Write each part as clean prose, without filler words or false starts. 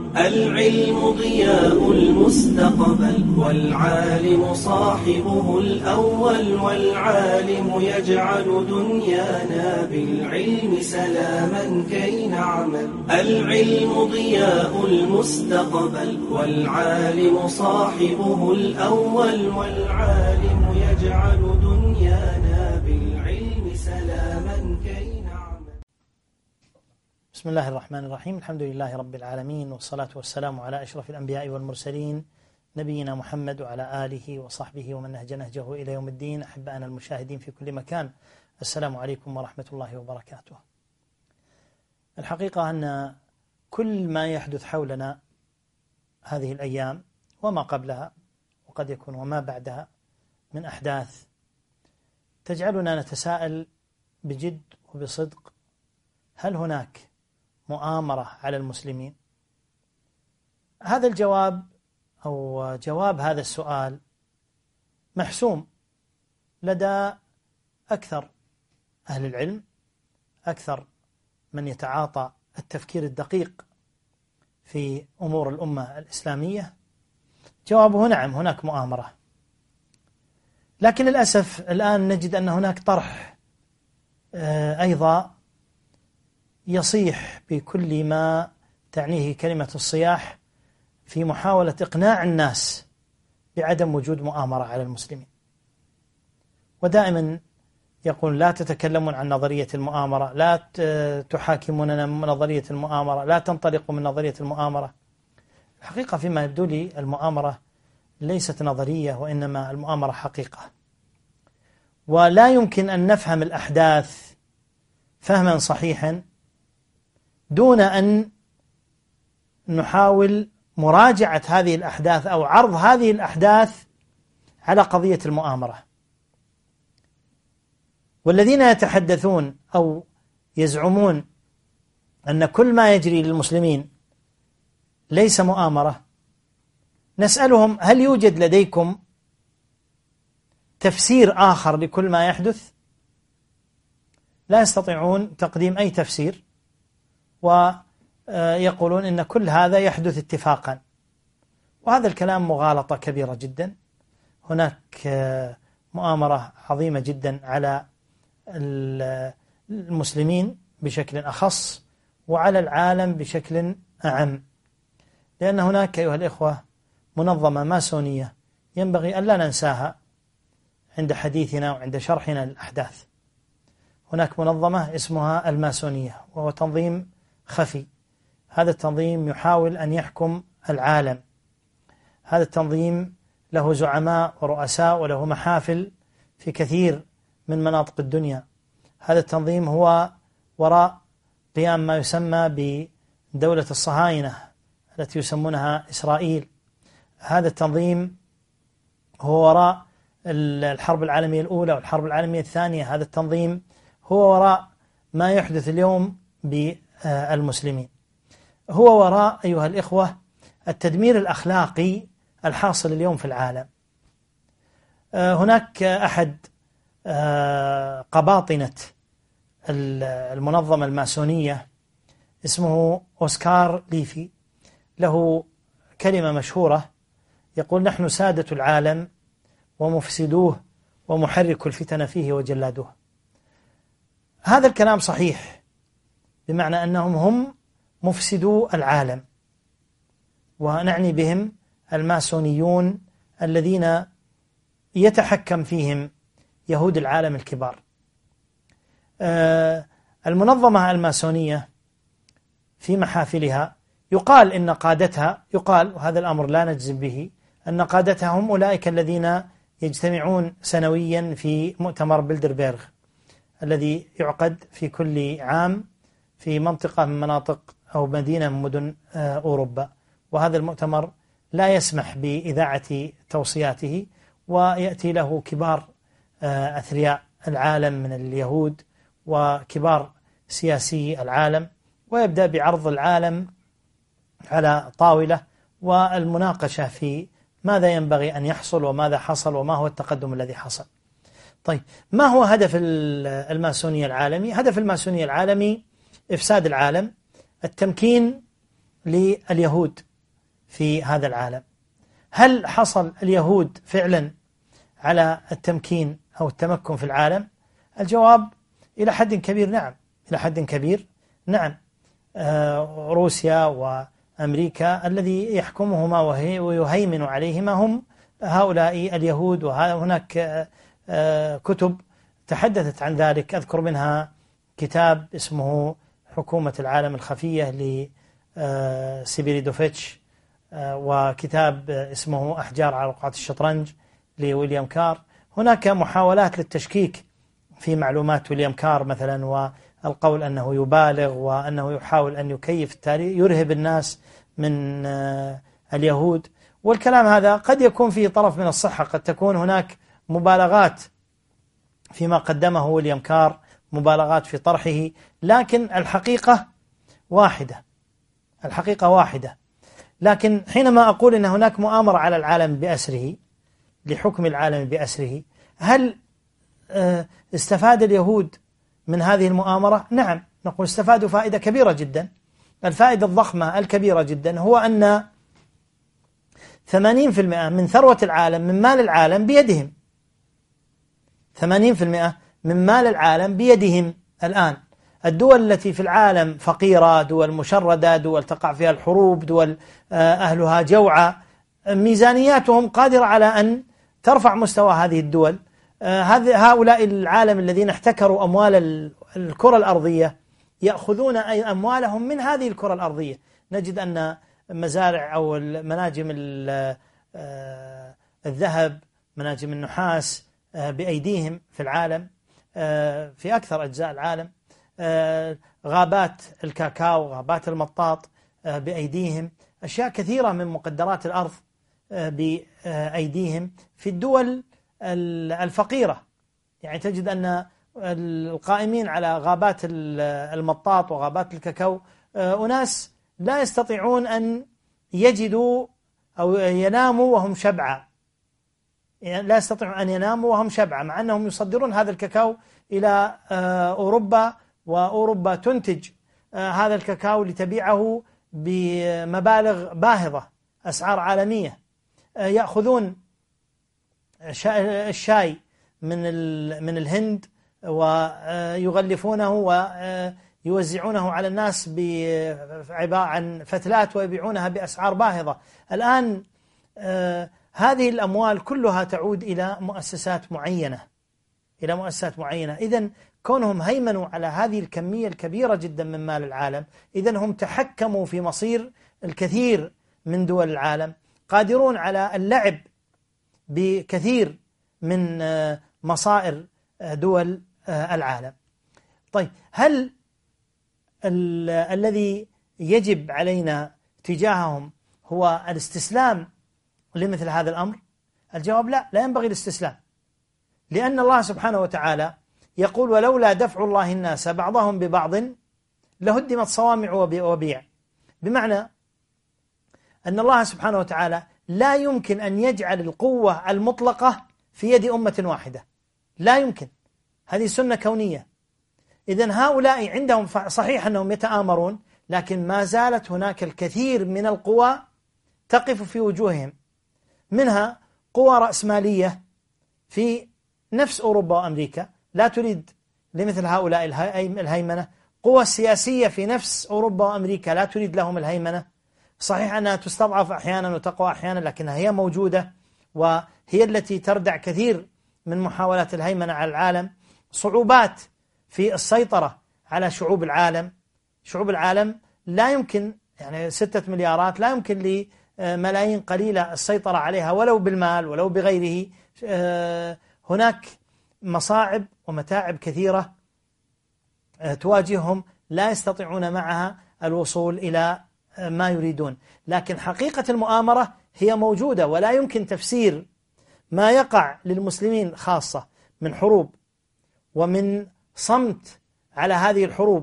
العلم ضياء المستقبل، والعالم صاحبه الأول، والعالم يجعل دنيانا بالعلم سلاما كي نعمل. العلم ضياء المستقبل، والعالم صاحبه الأول، والعالم يجعل دنيانا بالعلم سلاما كي نعمل. بسم الله الرحمن الرحيم. الحمد لله رب العالمين، والصلاة والسلام على أشرف الأنبياء والمرسلين، نبينا محمد وعلى آله وصحبه ومن نهج نهجه إلى يوم الدين. أحبائنا المشاهدين في كل مكان، السلام عليكم ورحمة الله وبركاته. الحقيقة أن كل ما يحدث حولنا هذه الأيام وما قبلها، وقد يكون وما بعدها، من أحداث تجعلنا نتساءل بجد وبصدق: هل هناك مؤامرة على المسلمين؟ هذا الجواب أو جواب هذا السؤال محسوم لدى أكثر أهل العلم، أكثر من يتعاطى التفكير الدقيق في أمور الأمة الإسلامية. جوابه نعم، هناك مؤامرة. لكن للأسف الآن نجد أن هناك طرح أيضا يصيح بكل ما تعنيه كلمة الصياح في محاولة إقناع الناس بعدم وجود مؤامرة على المسلمين. ودائما يقول: لا تتكلمون عن نظرية المؤامرة، لا تحاكموننا من نظرية المؤامرة، لا تنطلقوا من نظرية المؤامرة. الحقيقة فيما يبدو لي المؤامرة ليست نظرية، وإنما المؤامرة حقيقة. ولا يمكن أن نفهم الأحداث فهما صحيحا دون أن نحاول مراجعة هذه الأحداث أو عرض هذه الأحداث على قضية المؤامرة. والذين يتحدثون أو يزعمون أن كل ما يجري للمسلمين ليس مؤامرة، نسألهم: هل يوجد لديكم تفسير آخر لكل ما يحدث؟ لا يستطيعون تقديم أي تفسير، ويقولون إن كل هذا يحدث اتفاقا. وهذا الكلام مغالطة كبيرة جدا. هناك مؤامرة عظيمة جدا على المسلمين بشكل أخص، وعلى العالم بشكل أعم، لأن هناك أيها الإخوة منظمة ماسونية ينبغي أن لا ننساها عند حديثنا وعند شرحنا للأحداث. هناك منظمة اسمها الماسونية، وهو تنظيم خفي. هذا التنظيم يحاول أن يحكم العالم. هذا التنظيم له زعماء ورؤساء، وله محافل في كثير من مناطق الدنيا. هذا التنظيم هو وراء قيام ما يسمى بدولة الصهاينة التي يسمونها إسرائيل. هذا التنظيم هو وراء الحرب العالمية الأولى والحرب العالمية الثانية. هذا التنظيم هو وراء ما يحدث اليوم بالمسلمين. هو وراء أيها الإخوة التدمير الأخلاقي الحاصل اليوم في العالم. هناك أحد قباطنة المنظمة الماسونية اسمه أوسكار ليفي، له كلمة مشهورة يقول: نحن سادة العالم ومفسدوه ومحرك الفتن فيه وجلادوه. هذا الكلام صحيح، بمعنى أنهم هم مفسدو العالم، ونعني بهم الماسونيون الذين يتحكم فيهم يهود العالم الكبار. المنظمة الماسونية في محافلها يقال إن قادتها، يقال وهذا الأمر لا نجزم به، أن قادتها هم أولئك الذين يجتمعون سنويا في مؤتمر بلدربيرغ الذي يعقد في كل عام في منطقة من مناطق أو مدينة من مدن أوروبا. وهذا المؤتمر لا يسمح بإذاعة توصياته، ويأتي له كبار أثرياء العالم من اليهود وكبار سياسي العالم، ويبدأ بعرض العالم على طاولة والمناقشة في ماذا ينبغي أن يحصل وماذا حصل وما هو التقدم الذي حصل. طيب، ما هو هدف الماسونية العالمي؟ هدف الماسونية العالمي إفساد العالم، التمكين لليهود في هذا العالم. هل حصل اليهود فعلا على التمكين أو التمكن في العالم؟ الجواب إلى حد كبير نعم، إلى حد كبير نعم. روسيا وأمريكا الذي يحكمهما ويهيمن عليهما هم هؤلاء اليهود، وهناك كتب تحدثت عن ذلك، أذكر منها كتاب اسمه حكومة العالم الخفية لسيبيريدوفيتش، وكتاب اسمه أحجار على رقعة الشطرنج لويليام كار. هناك محاولات للتشكيك في معلومات ويليام كار مثلا، والقول أنه يبالغ وأنه يحاول أن يكيف التاريخ يرهب الناس من اليهود، والكلام هذا قد يكون فيه طرف من الصحة، قد تكون هناك مبالغات فيما قدمه ويليام كار، مبالغات في طرحه، لكن الحقيقة واحدة، الحقيقة واحدة. لكن حينما أقول أن هناك مؤامرة على العالم بأسره لحكم العالم بأسره، هل استفاد اليهود من هذه المؤامرة؟ نعم، نقول استفادوا فائدة كبيرة جدا. الفائدة الضخمة الكبيرة جدا هو أن 80% من ثروة العالم، من مال العالم بيدهم. 80% من مال العالم بيدهم الآن. الدول التي في العالم فقيرة، دول مشردة، دول تقع فيها الحروب، دول أهلها جوعى، ميزانياتهم قادرة على أن ترفع مستوى هذه الدول. هؤلاء العالم الذين احتكروا أموال الكرة الأرضية يأخذون أموالهم من هذه الكرة الأرضية. نجد أن مزارع أو مناجم الذهب، مناجم النحاس بأيديهم في العالم، في أكثر أجزاء العالم. غابات الكاكاو، غابات المطاط بأيديهم. أشياء كثيرة من مقدرات الأرض بأيديهم في الدول الفقيرة. يعني تجد أن القائمين على غابات المطاط وغابات الكاكاو أناس لا يستطيعون أن يجدوا أو يناموا وهم شبعى، يعني لا يستطيعون أن يناموا وهم شبعى، مع أنهم يصدرون هذا الكاكاو إلى أوروبا، وأوروبا تنتج هذا الكاكاو لتبيعه بمبالغ باهظة، أسعار عالمية. يأخذون الشاي من الهند ويغلفونه ويوزعونه على الناس عبارة عن فتلات ويبيعونها بأسعار باهظة. الآن هذه الأموال كلها تعود إلى مؤسسات معينة، إلى مؤسسات معينة. إذن كونهم هيمنوا على هذه الكمية الكبيرة جدا من مال العالم، إذن هم تحكموا في مصير الكثير من دول العالم، قادرون على اللعب بكثير من مصائر دول العالم. طيب، هل الذي يجب علينا تجاههم هو الاستسلام لمثل هذا الأمر؟ الجواب لا ينبغي الاستسلام، لأن الله سبحانه وتعالى يقول: ولولا دفع الله الناس بعضهم ببعض لهدمت صوامع وبيع. بمعنى أن الله سبحانه وتعالى لا يمكن أن يجعل القوة المطلقة في يد أمة واحدة، لا يمكن، هذه سنة كونية. إذن هؤلاء عندهم صحيح أنهم يتآمرون، لكن ما زالت هناك الكثير من القوى تقف في وجوههم، منها قوى رأسمالية في نفس أوروبا وأمريكا لا تريد لمثل هؤلاء الهيمنة، قوى سياسية في نفس أوروبا وأمريكا لا تريد لهم الهيمنة. صحيح أنها تستضعف أحيانا وتقوى أحيانا، لكنها هي موجودة، وهي التي تردع كثير من محاولات الهيمنة على العالم. صعوبات في السيطرة على شعوب العالم. شعوب العالم لا يمكن، يعني 6 مليارات، لا يمكن لملايين قليلة السيطرة عليها ولو بالمال ولو بغيره. هناك مصاعب ومتاعب كثيرة تواجههم، لا يستطيعون معها الوصول إلى ما يريدون. لكن حقيقة المؤامرة هي موجودة، ولا يمكن تفسير ما يقع للمسلمين خاصة من حروب ومن صمت على هذه الحروب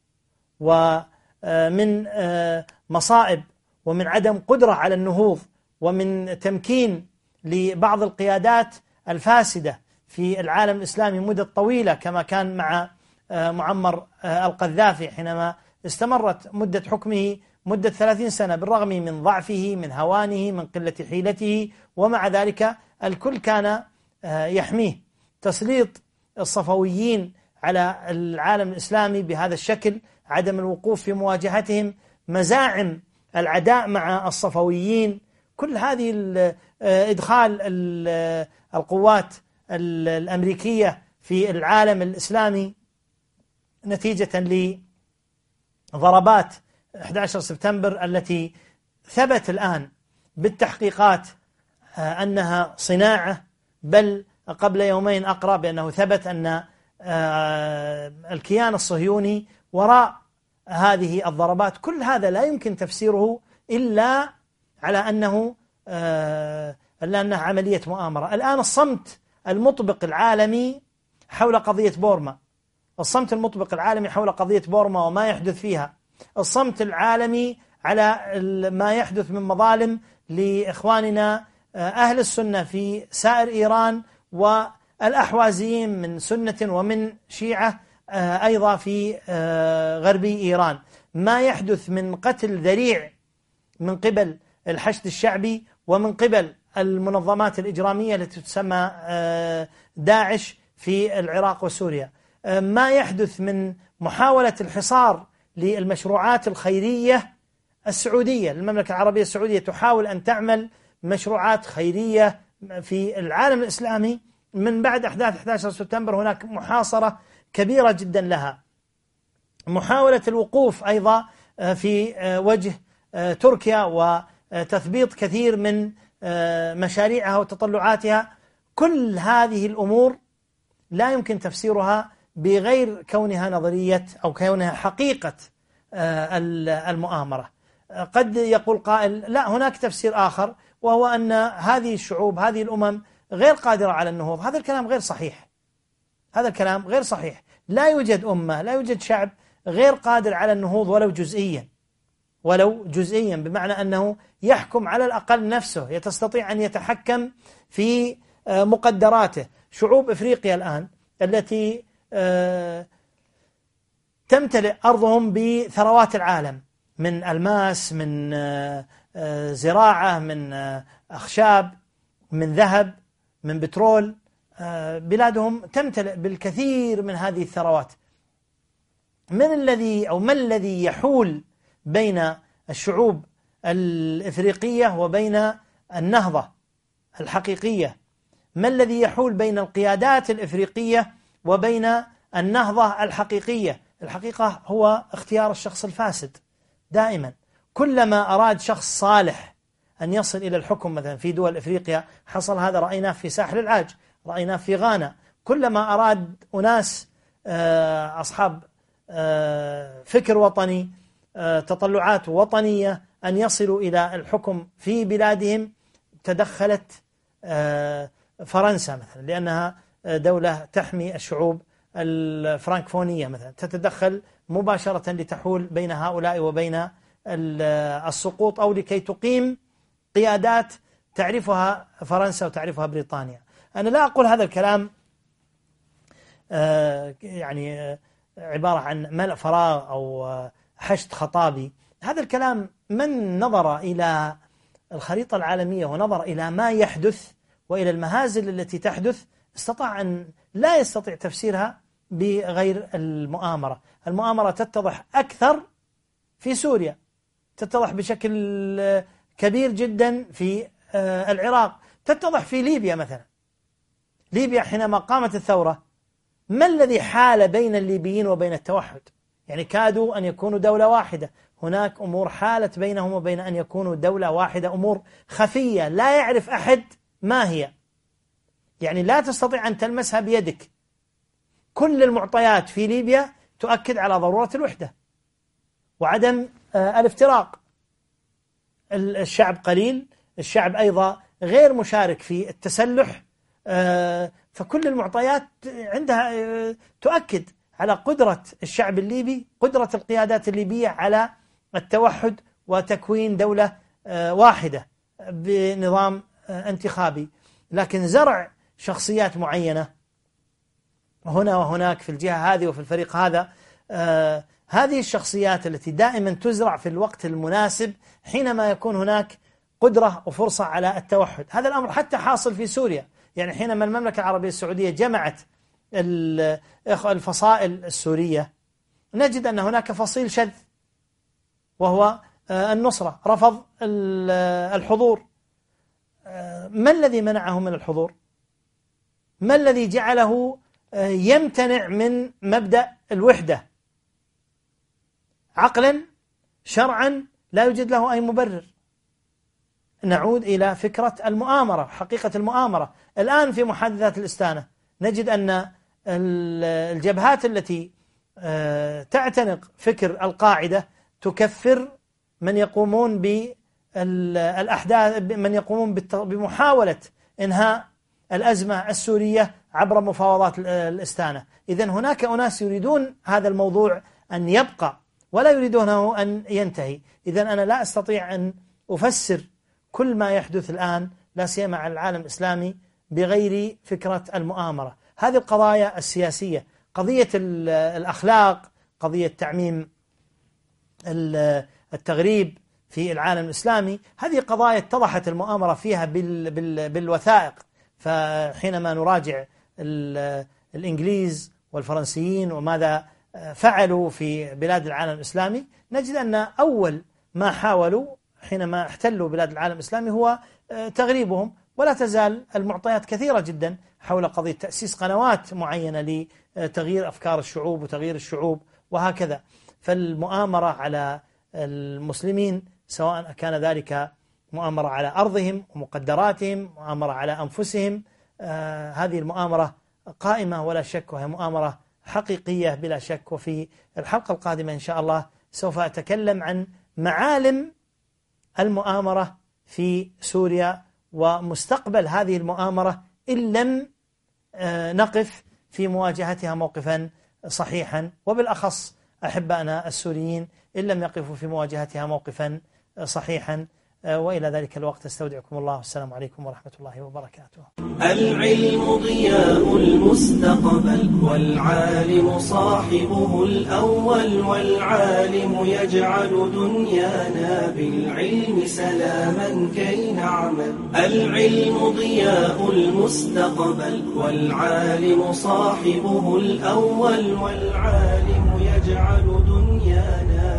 ومن مصائب ومن عدم قدرة على النهوض ومن تمكين لبعض القيادات الفاسدة في العالم الإسلامي مدة طويلة، كما كان مع معمر القذافي حينما استمرت مدة حكمه مدة 30 سنة بالرغم من ضعفه، من هوانه، من قلة حيلته، ومع ذلك الكل كان يحميه. تسليط الصفويين على العالم الإسلامي بهذا الشكل، عدم الوقوف في مواجهتهم، مزاعم العداء مع الصفويين، كل هذه إدخال القوات الأمريكية في العالم الإسلامي نتيجة لضربات 11 سبتمبر التي ثبت الآن بالتحقيقات أنها صناعة، بل قبل يومين أقرأ بأنه ثبت أن الكيان الصهيوني وراء هذه الضربات. كل هذا لا يمكن تفسيره إلا على أنها عملية مؤامرة. الآن الصمت المطبق العالمي حول قضية بورما، الصمت المطبق العالمي حول قضية بورما وما يحدث فيها، الصمت العالمي على ما يحدث من مظالم لإخواننا أهل السنة في سائر إيران، والأحوازيين من سنة ومن شيعة أيضا في غربي إيران، ما يحدث من قتل ذريع من قبل الحشد الشعبي ومن قبل المنظمات الإجرامية التي تسمى داعش في العراق وسوريا، ما يحدث من محاولة الحصار للمشروعات الخيرية السعودية. المملكة العربية السعودية تحاول أن تعمل مشروعات خيرية في العالم الإسلامي من بعد أحداث 11 سبتمبر. هناك محاصرة كبيرة جدا لها، محاولة الوقوف أيضا في وجه تركيا وتثبيط كثير من مشاريعها وتطلعاتها. كل هذه الأمور لا يمكن تفسيرها بغير كونها نظرية أو كونها حقيقة المؤامرة. قد يقول قائل لا، هناك تفسير آخر، وهو أن هذه الشعوب، هذه الأمم غير قادرة على النهوض. هذا الكلام غير صحيح، هذا الكلام غير صحيح. لا يوجد أمة، لا يوجد شعب غير قادر على النهوض ولو جزئيا، ولو جزئيا، بمعنى أنه يحكم على الأقل نفسه، يستطيع أن يتحكم في مقدراته. شعوب إفريقيا الآن التي تمتلئ أرضهم بثروات العالم من ألماس، من زراعة، من أخشاب، من ذهب، من بترول، بلادهم تمتلئ بالكثير من هذه الثروات. ما الذي يحول بين الشعوب الإفريقية وبين النهضة الحقيقية؟ ما الذي يحول بين القيادات الإفريقية وبين النهضة الحقيقية؟ الحقيقة هو اختيار الشخص الفاسد. دائما كلما أراد شخص صالح أن يصل إلى الحكم، مثلا في دول إفريقيا حصل هذا، رأيناه في ساحل العاج، رأيناه في غانا. كلما أراد أناس أصحاب فكر وطني، تطلعات وطنية، أن يصلوا إلى الحكم في بلادهم، تدخلت فرنسا مثلا، لأنها دولة تحمي الشعوب الفرنكفونية مثلا، تتدخل مباشرة لتحول بين هؤلاء وبين السقوط، أو لكي تقيم قيادات تعرفها فرنسا وتعرفها بريطانيا. أنا لا أقول هذا الكلام يعني عبارة عن ملء فراغ أو حشد خطابي. هذا الكلام من نظر إلى الخريطة العالمية ونظر إلى ما يحدث وإلى المهازل التي تحدث استطاع أن لا يستطيع تفسيرها بغير المؤامرة. المؤامرة تتضح أكثر في سوريا، تتضح بشكل كبير جدا في العراق، تتضح في ليبيا مثلا. ليبيا حينما قامت الثورة، ما الذي حال بين الليبيين وبين التوحد؟ يعني كادوا أن يكونوا دولة واحدة. هناك أمور حالت بينهم وبين أن يكونوا دولة واحدة، أمور خفية لا يعرف أحد ما هي، يعني لا تستطيع أن تلمسها بيدك. كل المعطيات في ليبيا تؤكد على ضرورة الوحدة وعدم الافتراق. الشعب قليل، الشعب أيضا غير مشارك في التسلح، فكل المعطيات عندها تؤكد على قدرة الشعب الليبي، قدرة القيادات الليبية على التوحد وتكوين دولة واحدة بنظام انتخابي. لكن زرع شخصيات معينة هنا وهناك في الجهة هذه وفي الفريق هذا، هذه الشخصيات التي دائما تزرع في الوقت المناسب حينما يكون هناك قدرة وفرصة على التوحد. هذا الأمر حتى حاصل في سوريا، يعني حينما المملكة العربية السعودية جمعت الفصائل السورية نجد أن هناك فصيل شذ وهو النصرة رفض الحضور. ما الذي منعه من الحضور؟ ما الذي جعله يمتنع من مبدأ الوحدة؟ عقلا شرعا لا يوجد له أي مبرر. نعود إلى فكرة المؤامرة، حقيقة المؤامرة. الآن في محادثات الإستانة نجد أن الجبهات التي تعتنق فكر القاعدة تكفر من يقومون بالأحداث، من يقومون بمحاولة إنهاء الأزمة السورية عبر مفاوضات الإستانة. إذن هناك أناس يريدون هذا الموضوع أن يبقى ولا يريدونه أن ينتهي. إذن أنا لا أستطيع أن أفسر كل ما يحدث الآن لا سيما على العالم الإسلامي بغير فكرة المؤامرة. هذه القضايا السياسية، قضية الأخلاق، قضية تعميم التغريب في العالم الإسلامي، هذه قضايا اتضحت المؤامرة فيها بالوثائق. فحينما نراجع الإنجليز والفرنسيين وماذا فعلوا في بلاد العالم الإسلامي نجد أن أول ما حاولوا حينما احتلوا بلاد العالم الإسلامي هو تغريبهم، ولا تزال المعطيات كثيرة جدا حول قضية تأسيس قنوات معينة لتغيير أفكار الشعوب وتغيير الشعوب وهكذا. فالمؤامرة على المسلمين سواء كان ذلك مؤامرة على أرضهم ومقدراتهم، مؤامرة على أنفسهم، هذه المؤامرة قائمة ولا شك، وهي مؤامرة حقيقية بلا شك. وفي الحلقة القادمة إن شاء الله سوف أتكلم عن معالم المؤامرة في سوريا ومستقبل هذه المؤامرة إن لم نقف في مواجهتها موقفا صحيحا، وبالأخص أحبائنا السوريين إن لم يقفوا في مواجهتها موقفا صحيحا. وإلى ذلك الوقت استودعكم الله، والسلام عليكم ورحمة الله وبركاته. العلم ضياء المستقبل، والعالم صاحبه الأول، والعالم يجعل دنيانا بالعلم سلاما كي نعمل. العلم ضياء المستقبل، والعالم صاحبه الأول، والعالم يجعل دنيانا